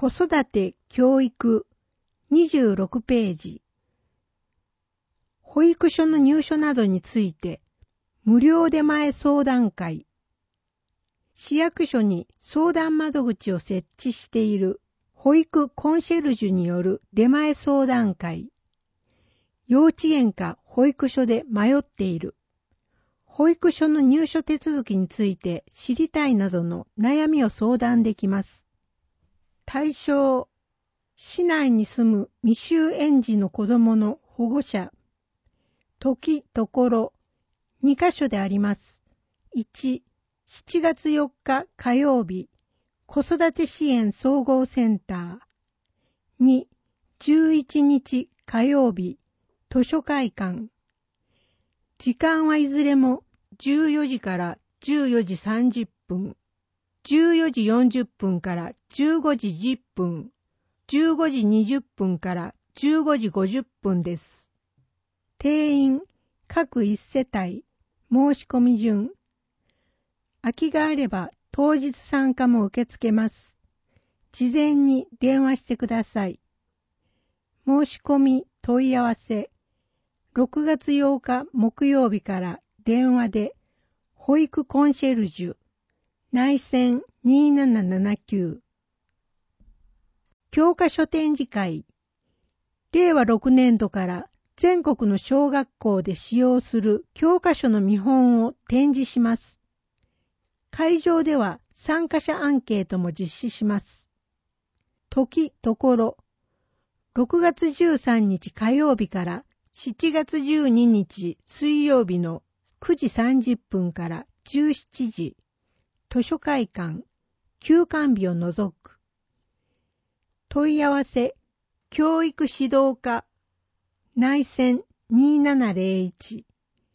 子育て教育26ページ。保育所の入所などについて無料出前相談会。市役所に相談窓口を設置している保育コンシェルジュによる出前相談会。幼稚園か保育所で迷っている。保育所の入所手続きについて知りたいなどの悩みを相談できます。対象、市内に住む未就園児の子供の保護者。時、ところ、2カ所であります。1、7月4日火曜日、子育て支援総合センター。2、11日火曜日、図書会館。時間はいずれも14時から14時30分、14時40分から15時10分、15時20分から15時50分です。定員、各1世帯、申し込み順。空きがあれば当日参加も受け付けます。事前に電話してください。申し込み問い合わせ。6月8日木曜日から電話で保育コンシェルジュ内線2779教科書展示会令和6年度から全国の小学校で使用する教科書の見本を展示します。会場では参加者アンケートも実施します。時、ところ6月13日火曜日から7月12日水曜日の9時30分から17時、図書会館、休館日を除く。問い合わせ、教育指導課、内線2701。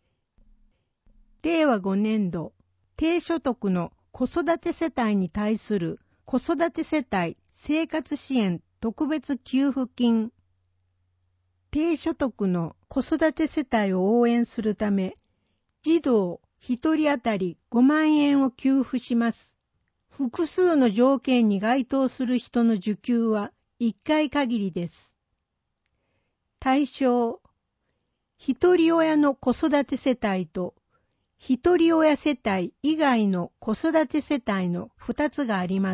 令和5年度、低所得の子育て世帯に対する子育て世帯生活支援特別給付金。低所得の子育て世帯を応援するため、児童1人当たり5万円を給付します。複数の条件に該当する人の受給は1回限りです。対象、一人親の子育て世帯と、一人親世帯以外の子育て世帯の2つがあります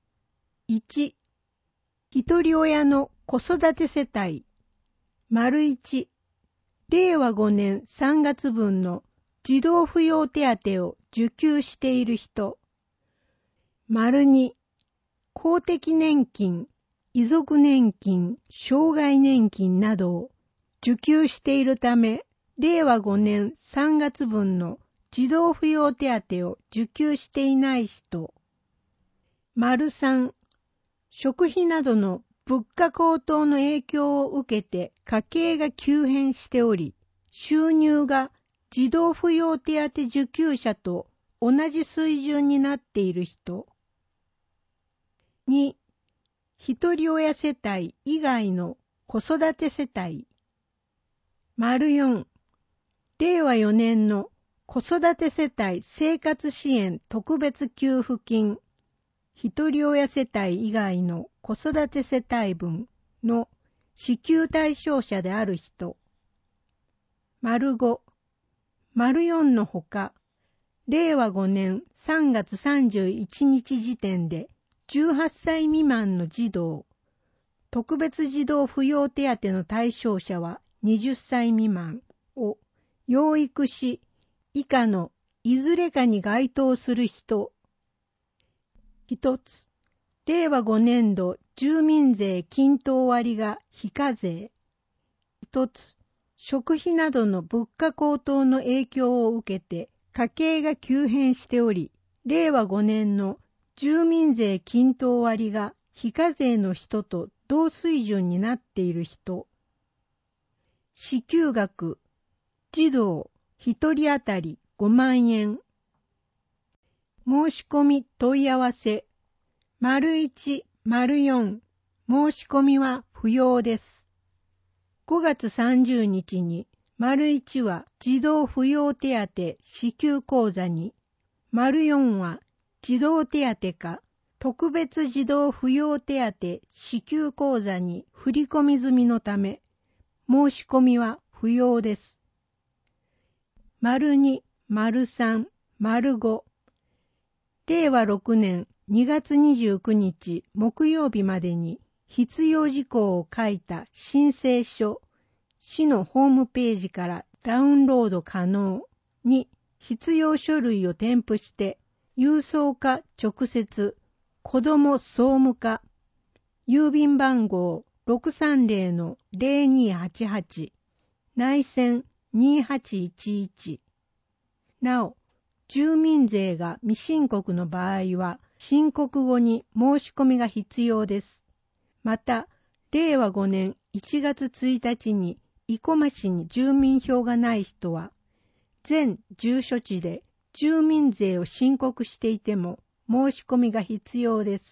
。1、一人親の子育て世帯。1、令和5年3月分の児童扶養手当を受給している人。2、公的年金、遺族年金、障害年金などを受給しているため、令和5年3月分の児童扶養手当を受給していない人。3、食費などの物価高騰の影響を受けて家計が急変しており、収入が児童扶養手当受給者と同じ水準になっている人。2、一人親世帯以外の子育て世帯。4、令和4年の子育て世帯生活支援特別給付金。一人親世帯以外の子育て世帯分の支給対象者である人。5、4のほか、令和5年3月31日時点で18歳未満の児童、特別児童扶養手当の対象者は20歳未満を養育士以下のいずれかに該当する人。1つ、令和5年度住民税均等割が非課税。1つ、食費などの物価高騰の影響を受けて家計が急変しており、令和5年の住民税均等割が非課税の人と同水準になっている人。支給額、児童1人当たり5万円。申し込み問い合わせ。1、4、申し込みは不要です。5月30日に、1は児童扶養手当支給口座に、4は児童手当か特別児童扶養手当支給口座に振り込み済みのため、申し込みは不要です。02、03、05。令和6年2月29日木曜日までに必要事項を書いた申請書、市のホームページからダウンロード可能に必要書類を添付して、郵送か直接、子ども総務課、郵便番号 630-0288、内線2811。なお、住民税が未申告の場合は、申告後に申し込みが必要です。また、令和5年1月1日に生駒市に住民票がない人は、全住所地で住民税を申告していても申し込みが必要です。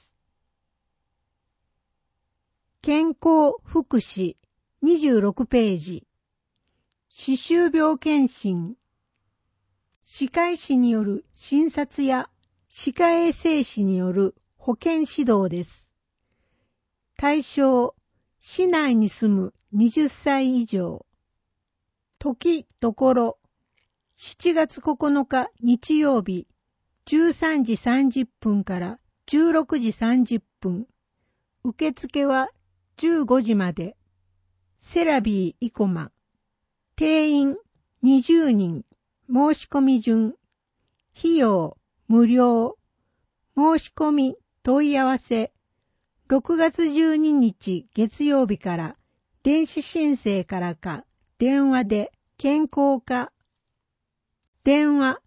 健康福祉26ページ。歯周病検診。歯科医師による診察や歯科衛生士による保健指導です。対象、市内に住む20歳以上。時、ところ、7月9日日曜日、13時30分から16時30分。受付は15時まで。セラビー生駒。定員20人。申し込み順。費用無料。申し込み問い合わせ。6月12日月曜日から電子申請からか電話で健康課。電話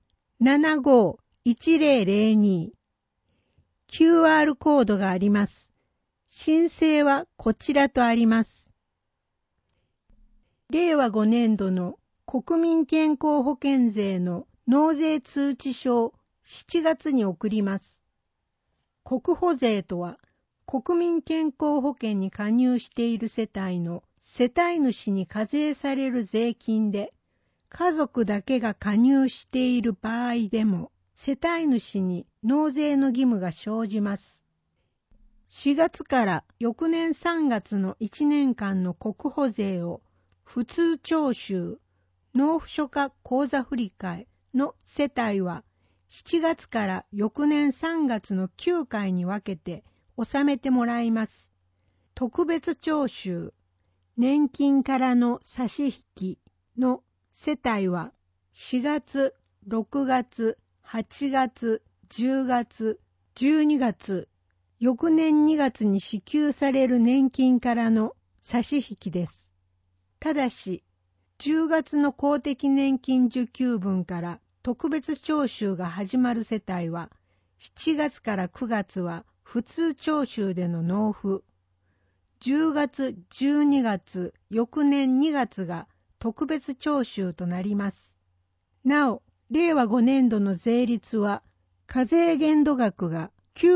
75-1002。QR コードがあります。申請はこちらとあります。令和5年度の国民健康保険税の納税通知書を7月に送ります。国保税とは、国民健康保険に加入している世帯の世帯主に課税される税金で、家族だけが加入している場合でも、世帯主に納税の義務が生じます。4月から翌年3月の1年間の国保税を普通徴収、納付書か口座振替の世帯は7月から翌年3月の9回に分けて納めてもらいます。特別徴収、年金からの差し引きの世帯は4月、6月、8月、10月、12月、翌年2月に支給される年金からの差し引きです。ただし、10月の公的年金受給分から特別徴収が始まる世帯は、7月から9月は普通徴収での納付、10月、12月、翌年2月が特別徴収となります。なお、令和5年度の税率は、課税限度額が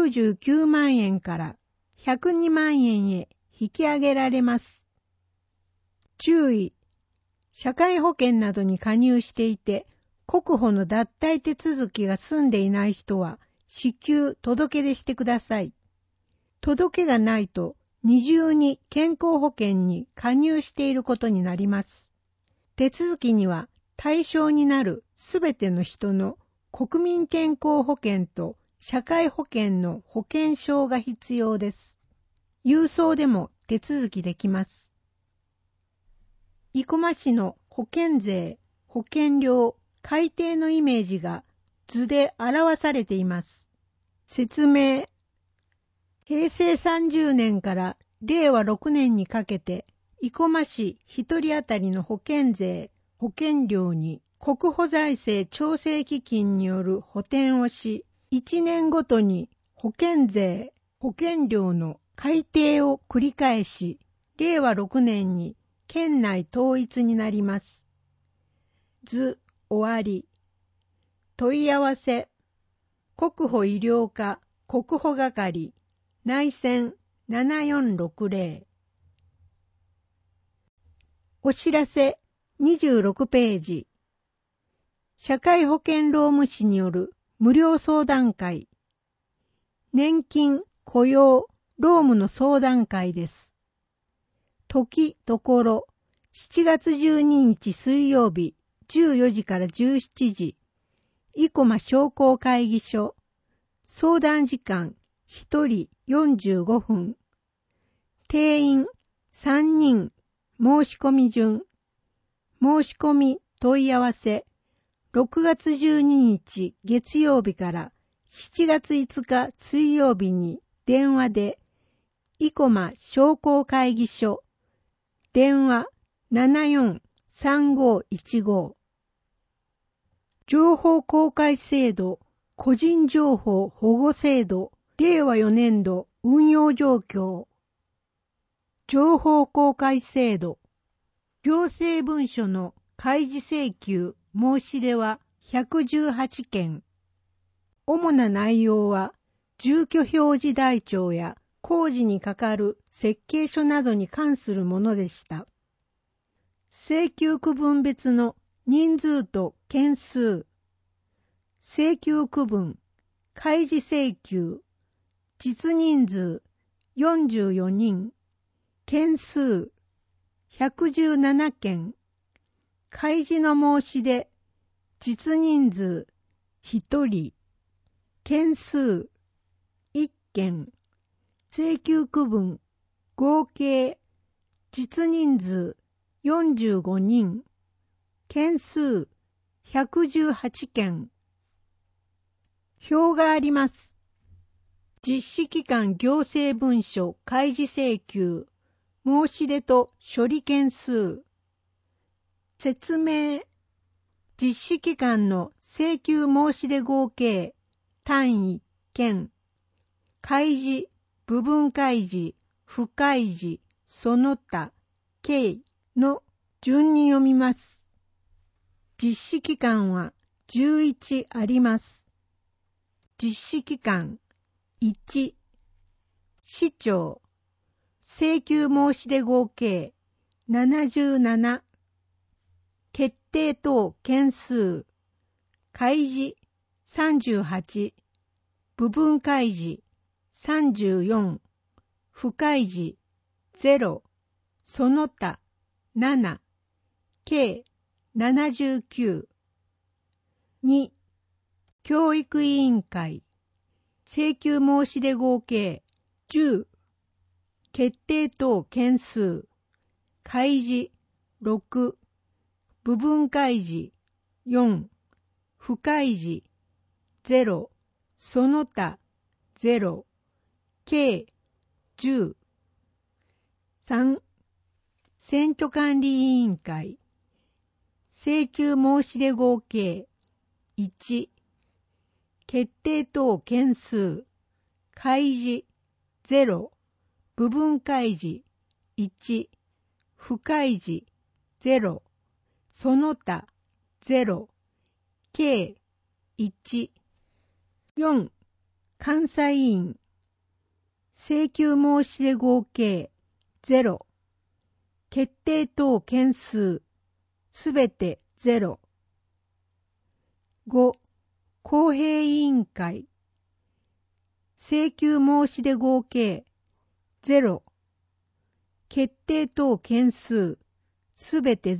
99万円から102万円へ引き上げられます。注意。社会保険などに加入していて、国保の脱退手続きが済んでいない人は、至急届け出してください。届けがないと、二重に健康保険に加入していることになります。手続きには、対象になるすべての人の国民健康保険と社会保険の保険証が必要です。郵送でも手続きできます。生駒市の保険税、保険料、改定のイメージが図で表されています。説明。平成30年から令和6年にかけて、生駒市一人当たりの保険税、保険料に国保財政調整基金による補填をし、1年ごとに保険税、保険料の改定を繰り返し、令和6年に県内統一になります。図終わり。問い合わせ。国保医療課国保係内線7460。お知らせ26ページ。社会保険労務士による無料相談会。 年金、雇用、労務の相談会です。時、ところ、7月12日水曜日、14時から17時、生駒商工会議所、相談時間、1人45分、定員3人、申し込み順、申し込み問い合わせ、6月12日月曜日から7月5日水曜日に電話で、生駒商工会議所、電話743515。情報公開制度、個人情報保護制度、令和4年度運用状況。情報公開制度。行政文書の開示請求申し出は118件。主な内容は、住居表示台帳や工事にかかる設計書などに関するものでした。請求区分別の人数と件数。請求区分、開示請求、実人数44人、件数117件、開示の申し出、実人数1人、件数1件、請求区分、合計、実人数45人、件数118件。表があります。実施期間行政文書開示請求、申し出と処理件数。説明。実施期間の請求申し出合計、単位、件。開示、部分開示、不開示、その他、計の順に読みます。実施期間は11あります。実施期間1、市長、請求申し出合計77、決定等件数、開示38、部分開示34、不開示0、その他7、計79。2、教育委員会、請求申し出合計10、決定等件数、開示6、部分開示4、不開示0、その他0、計10。3、選挙管理委員会、請求申し出合計1、決定等件数、開示0、部分開示1、不開示0、その他0、計1。4、監査委員、請求申し出合計0、決定等件数すべて0。5、公平委員会、請求申し出合計0、決定等件数すべて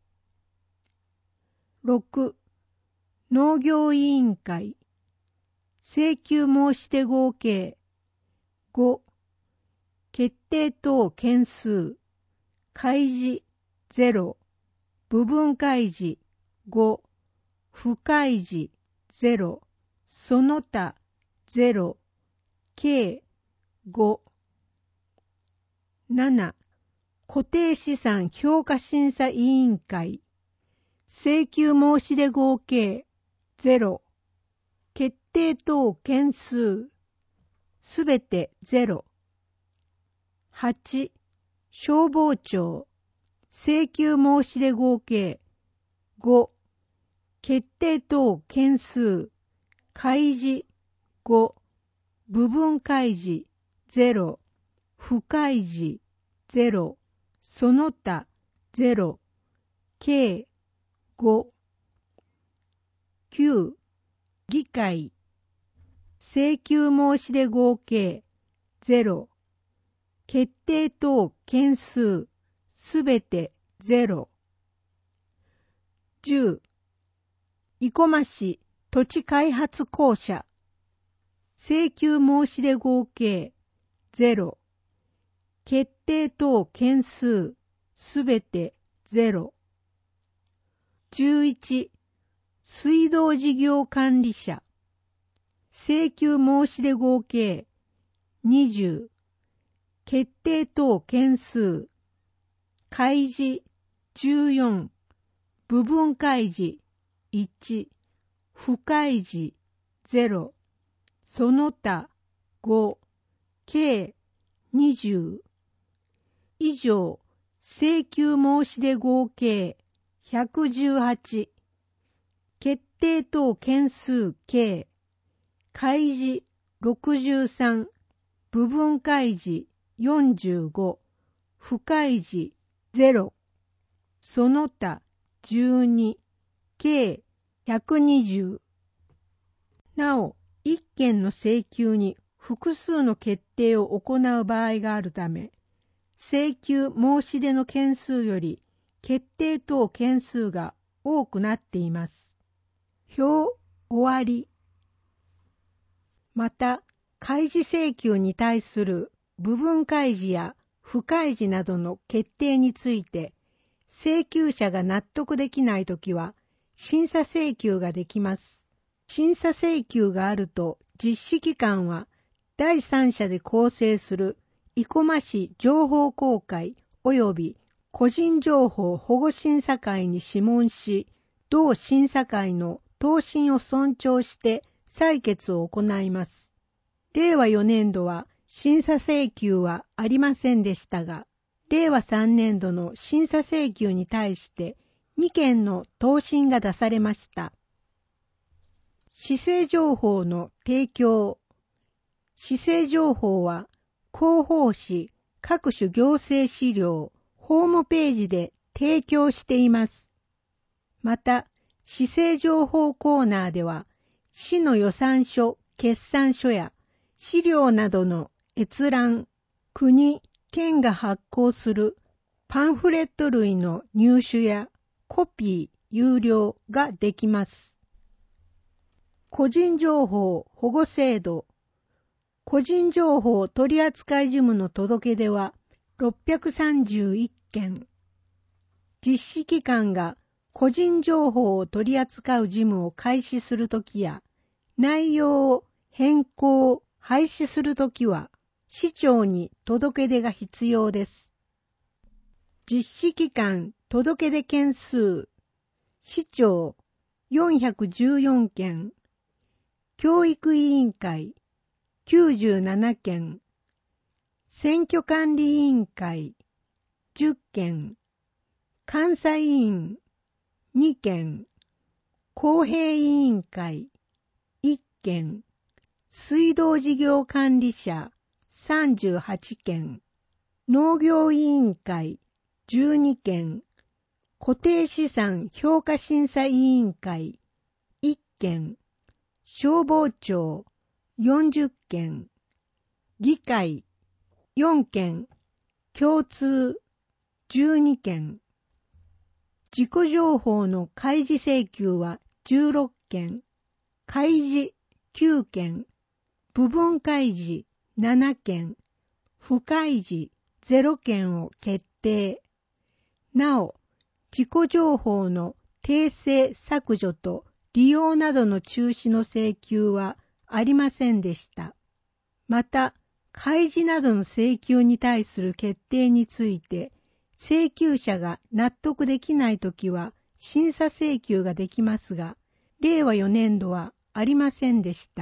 0。6、農業委員会、請求申し出合計5、決定等件数、開示0、部分開示5、不開示0、その他0、計5。7、固定資産評価審査委員会、請求申し出合計0、決定等件数すべて0。8、消防庁、請求申し出合計5、決定等件数、開示5、部分開示0、不開示0、その他0、計5。9、議会、 請求申し出合計0、決定等件数すべて0。10、生駒市土地開発公社請求申し出合計0、決定等件数すべて0。11、水道事業管理者請求申し出合計20、決定等件数開示14、部分開示1、不開示0、その他5、計20。以上、請求申し出合計118、決定等件数計、開示63、部分開示45、不開示0、その他12、計120。なお、一件の請求に複数の決定を行う場合があるため、請求申し出の件数より決定等件数が多くなっています。表終わり。また、開示請求に対する部分開示や不開示などの決定について、請求者が納得できないときは、審査請求ができます。審査請求があると、実施機関は、第三者で構成する生駒市情報公開及び個人情報保護審査会に諮問し、同審査会の答申を尊重して採決を行います。令和4年度は審査請求はありませんでしたが、令和3年度の審査請求に対して2件の答申が出されました。市政情報の提供。市政情報は広報誌、各種行政資料、ホームページで提供しています。また、市政情報コーナーでは、市の予算書、決算書や資料などの閲覧、国、県が発行するパンフレット類の入手やコピー、有料ができます。個人情報保護制度。個人情報取扱事務の届け出は631件。実施機関が個人情報を取り扱う事務を開始するときや、内容を変更、廃止するときは、市長に届け出が必要です。実施機関届け出件数、市長414件、教育委員会97件、選挙管理委員会10件、監査委員2件、公平委員会1件、水道事業管理者38件、農業委員会12件、固定資産評価審査委員会1件、消防庁40件、議会4件、共通12件、自己情報の開示請求は16件、開示9件、部分開示7件、不開示0件を決定。なお、自己情報の訂正削除と利用などの中止の請求はありませんでした。また、開示などの請求に対する決定について、請求者が納得できないときは審査請求ができますが、令和4年度はありませんでした。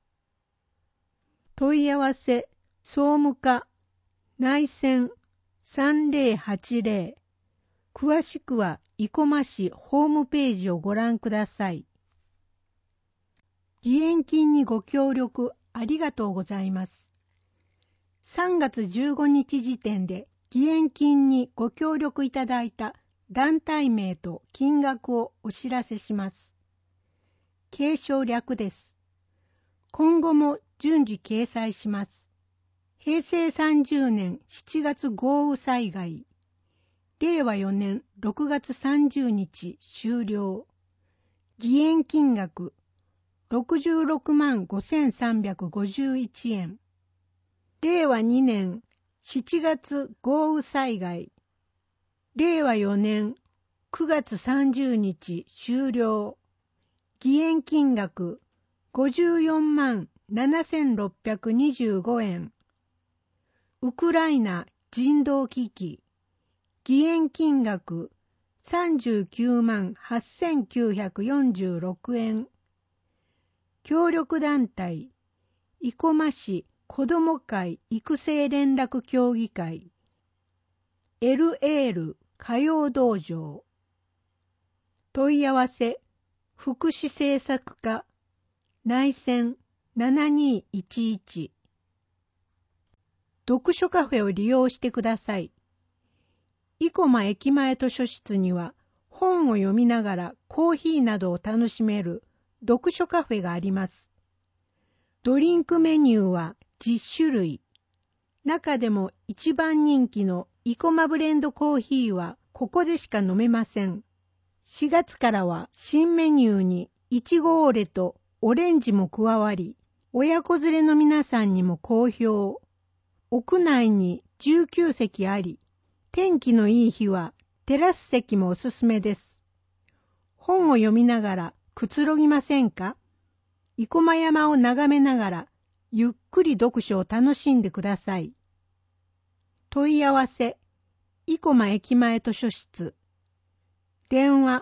問い合わせ、総務課、内線3080。詳しくは生駒市ホームページをご覧ください。義援金にご協力ありがとうございます。3月15日時点で義援金にご協力いただいた団体名と金額をお知らせします。継承略です。 今後も順次掲載します。平成30年7月豪雨災害。令和4年6月30日終了。義援金額66万5351円。令和2年7月豪雨災害。令和4年9月30日終了。義援金額54万7625円。ウクライナ人道危機。義援金額39万8946円。協力団体、生駒市子ども会育成連絡協議会、LL 歌謡道場。問い合わせ、福祉政策課、内線7211。読書カフェを利用してください。生駒駅前図書室には本を読みながらコーヒーなどを楽しめる読書カフェがあります。ドリンクメニューは10種類。中でも一番人気の生駒ブレンドコーヒーはここでしか飲めません。4月からは新メニューにいちごオーレとオレンジも加わり、親子連れの皆さんにも好評。屋内に19席あり、天気のいい日はテラス席もおすすめです。本を読みながらくつろぎませんか？生駒山を眺めながらゆっくり読書を楽しんでください。問い合わせ、生駒駅前図書室。電話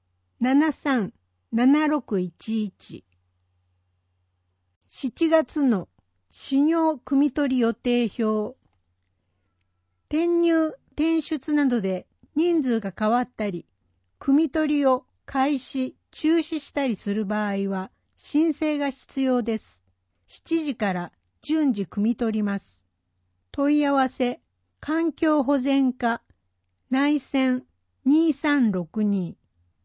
737611。7月の始業汲み取り予定表。転入・転出などで人数が変わったり、汲み取りを開始・中止したりする場合は申請が必要です。7時から順次汲み取ります。問い合わせ、環境保全課、内線2362。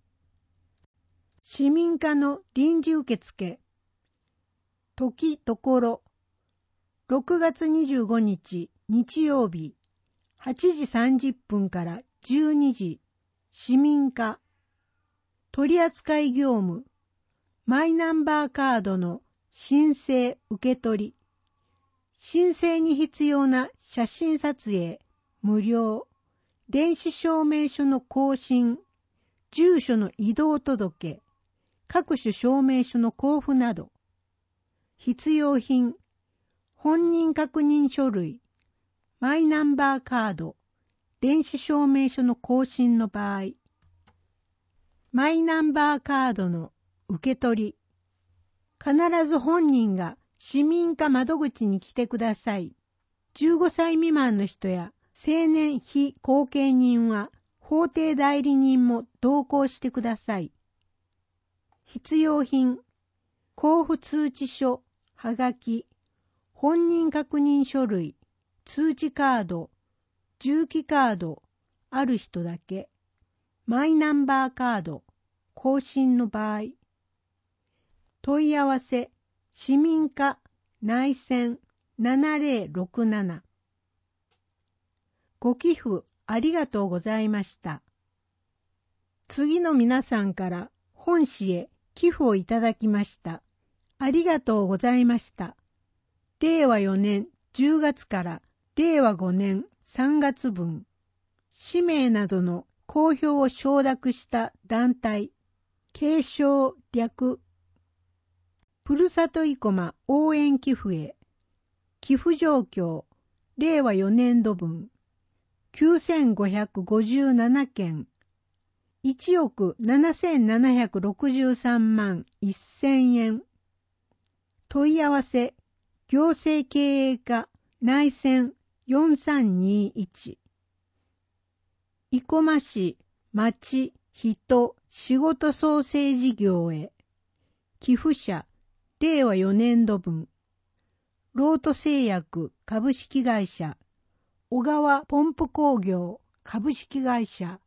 市民課の臨時受付。時ところ。6月25日日曜日、8時30分から12時、市民課。取扱業務、マイナンバーカードの申請受け取り。申請に必要な写真撮影、無料。電子証明書の更新、住所の移動届、各種証明書の交付など。必要品、本人確認書類、マイナンバーカード、電子証明書の更新の場合、マイナンバーカードの受け取り、必ず本人が市民課窓口に来てください。15歳未満の人や成年非後見人は法定代理人も同行してください。必要品、交付通知書、はがき、本人確認書類、通知カード、重機カード、ある人だけ、マイナンバーカード、更新の場合。問い合わせ、市民課、内線7067。ご寄付ありがとうございました。次の皆さんから本誌へ寄付をいただきました。ありがとうございました。令和4年10月から令和5年3月分、氏名などの公表を承諾した団体、継承略、ふるさと生駒応援寄付へ、寄付状況、令和4年度分、9557件、1億7763万1000円。問い合わせ、行政経営課、内線4321。生駒市、町、人、仕事創生事業へ。寄付者、令和4年度分。ロート製薬株式会社、小川ポンプ工業株式会社、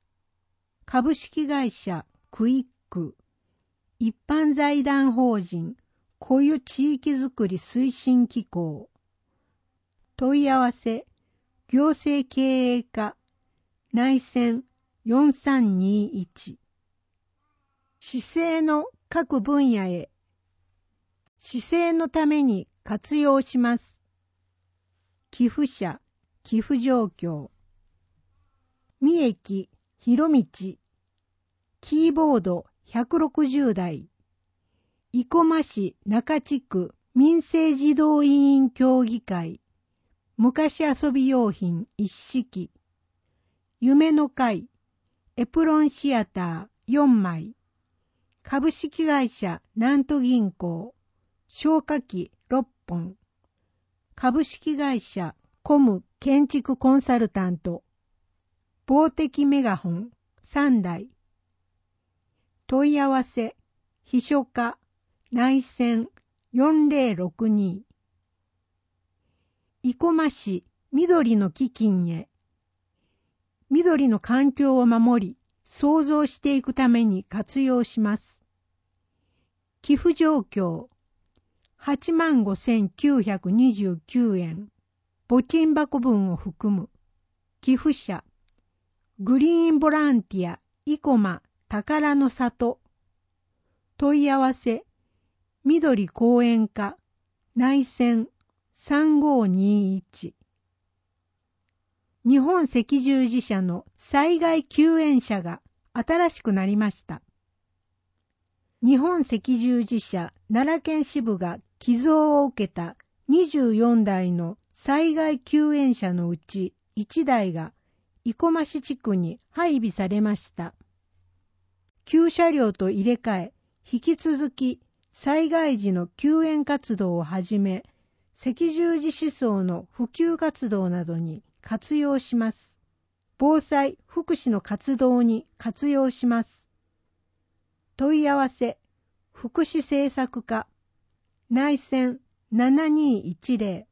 株式会社クイック、一般財団法人固有地域づくり推進機構。問い合わせ、行政経営課、内線4321。市政の各分野へ、市政のために活用します。寄付者、寄付状況。三駅、広道、キーボード160台。生駒市中地区民生児童委員協議会。昔遊び用品一式。夢の会。エプロンシアター4枚。株式会社南都銀行。消火器6本。株式会社コム建築コンサルタント。防滴メガホン3台。問い合わせ、秘書課、内線4062。生駒市緑の基金へ。緑の環境を守り、創造していくために活用します。寄付状況、85,929 円。募金箱分を含む。寄付者、グリーンボランティア、生駒宝の里。問い合わせ、緑公園課、内線3521。日本赤十字社の災害救援車が新しくなりました。日本赤十字社奈良県支部が寄贈を受けた24台の災害救援車のうち1台が生駒市地区に配備されました。旧車両と入れ替え、引き続き災害時の救援活動をはじめ、赤十字思想の普及活動などに活用します。防災・福祉の活動に活用します。問い合わせ、福祉政策課、内線7210。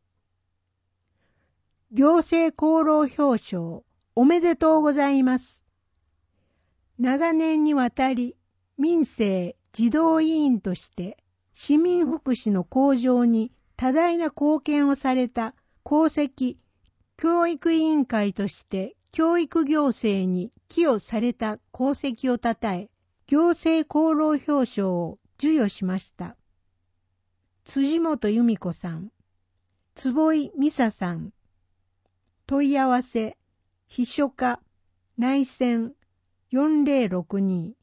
行政功労表彰、おめでとうございます。長年にわたり、民生児童委員として市民福祉の向上に多大な貢献をされた功績、教育委員会として教育行政に寄与された功績をたたえ、行政功労表彰を授与しました。辻本由美子さん、坪井美沙さん。問い合わせ、秘書課、内線4062。